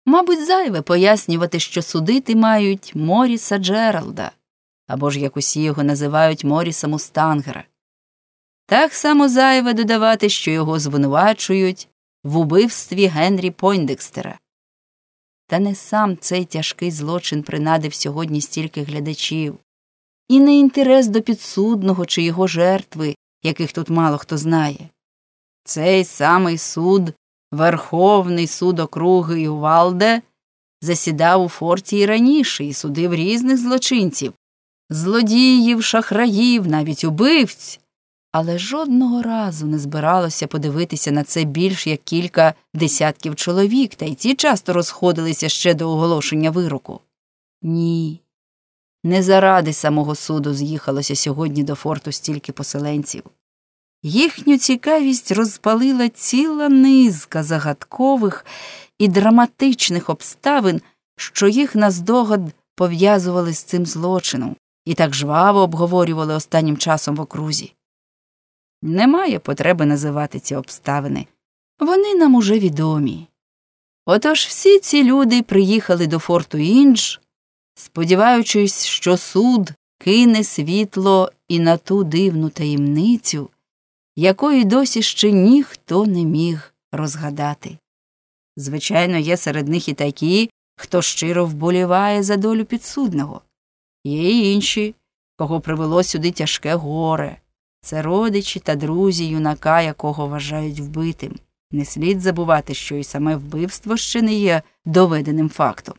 Мабуть, зайве пояснювати, що судити мають Моріса Джералда, або ж, як усі його називають, Моріса Мустангера. Так само зайве додавати, що його звинувачують в убивстві Генрі Пойндекстера. Та не сам цей тяжкий злочин принадив сьогодні стільки глядачів, і не інтерес до підсудного чи його жертви, яких тут мало хто знає. Цей самий суд, Верховний суд округи Увалде, засідав у форті і раніше і судив різних злочинців – злодіїв, шахраїв, навіть убивць. Але жодного разу не збиралося подивитися на це більш як кілька десятків чоловік, та й ті часто розходилися ще до оголошення вироку. Ні, не заради самого суду з'їхалося сьогодні до форту стільки поселенців. Їхню цікавість розпалила ціла низка загадкових і драматичних обставин, що їх наздогад пов'язували з цим злочином і так жваво обговорювали останнім часом в окрузі. Немає потреби називати ці обставини. Вони нам уже відомі. Отож всі ці люди приїхали до форту Індж, сподіваючись, що суд кине світло і на ту дивну таємницю, якої досі ще ніхто не міг розгадати. Звичайно, є серед них і такі, хто щиро вболіває за долю підсудного. Є й інші, кого привело сюди тяжке горе. Це родичі та друзі юнака, якого вважають вбитим. Не слід забувати, що і саме вбивство ще не є доведеним фактом.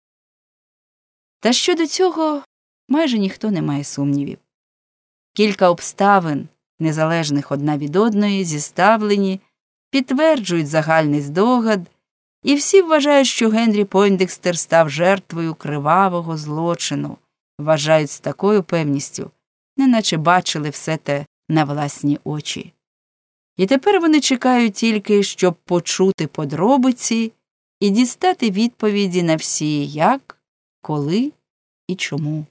Та щодо цього майже ніхто не має сумнівів. Кілька обставин, незалежних одна від одної, зіставлені, підтверджують загальний здогад, і всі вважають, що Генрі Пойндекстер став жертвою кривавого злочину, вважають з такою певністю, неначе бачили все те на власні очі. І тепер вони чекають тільки, щоб почути подробиці і дістати відповіді на всі як, коли і чому.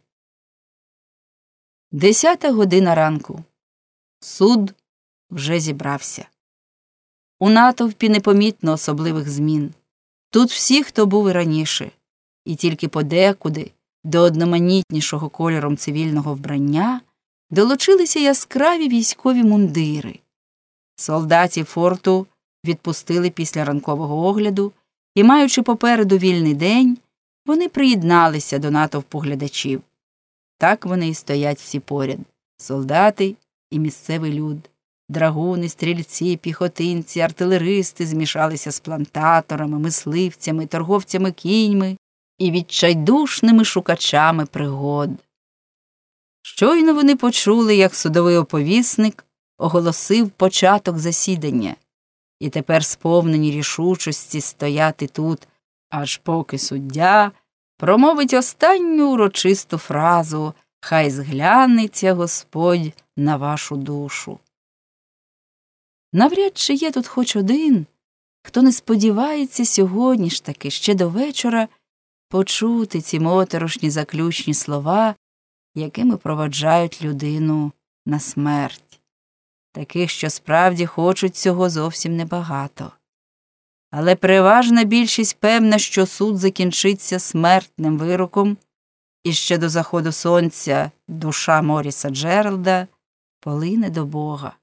10 година ранку. Суд вже зібрався. У натовпі непомітно особливих змін. Тут всі, хто був і раніше, і тільки подекуди, до одноманітнішого кольором цивільного вбрання, долучилися яскраві військові мундири. Солдатів форту відпустили після ранкового огляду, і, маючи попереду вільний день, вони приєдналися до натовпу глядачів. Так вони і стоять всі поряд – солдати і місцевий люд. Драгуни, стрільці, піхотинці, артилеристи змішалися з плантаторами, мисливцями, торговцями кіньми і відчайдушними шукачами пригод. Щойно вони почули, як судовий оповісник оголосив початок засідання, і тепер сповнені рішучості стояти тут, аж поки суддя промовить останню урочисту фразу «Хай зглянеться Господь на вашу душу». Навряд чи є тут хоч один, хто не сподівається сьогодні ж таки ще до вечора почути ці моторошні заключні слова, якими проводжають людину на смерть. Таких, що справді хочуть цього, зовсім небагато. Але переважна більшість певна, що суд закінчиться смертним вироком, і ще до заходу сонця душа Моріса Джералда полине до Бога.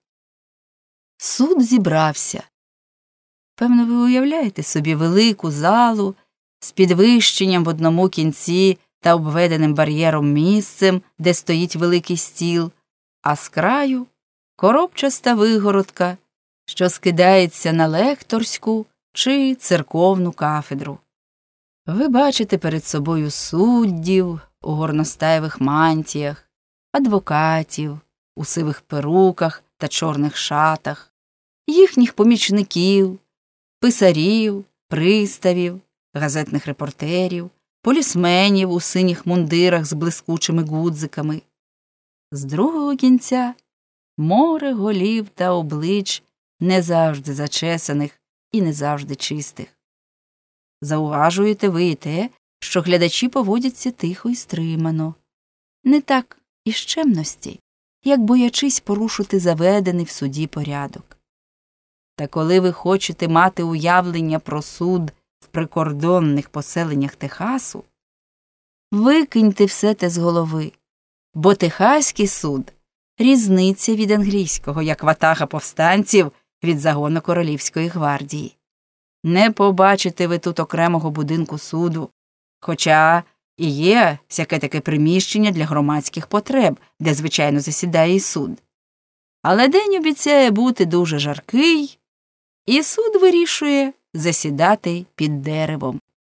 Суд зібрався. Певно, ви уявляєте собі велику залу з підвищенням в одному кінці та обведеним бар'єром місцем, де стоїть великий стіл, а з краю – коробчаста вигородка, що скидається на лекторську чи церковну кафедру. Ви бачите перед собою суддів у горностаєвих мантіях, адвокатів у сивих перуках та чорних шатах, їхніх помічників, писарів, приставів, газетних репортерів, полісменів у синіх мундирах з блискучими гудзиками. З другого кінця море голів та облич не завжди зачесаних і не завжди чистих. Зауважуєте ви і те, що глядачі поводяться тихо і стримано, не так із чемності, як боячись порушити заведений в суді порядок. Та коли ви хочете мати уявлення про суд в прикордонних поселеннях Техасу, викиньте все те з голови, бо Техаський суд різниця від англійського, як ватага повстанців від загону Королівської гвардії. Не побачите ви тут окремого будинку суду, хоча і є всяке таке приміщення для громадських потреб, де, звичайно, засідає і суд. Але день обіцяє бути дуже жаркий, і суд вирішує засідати під деревом.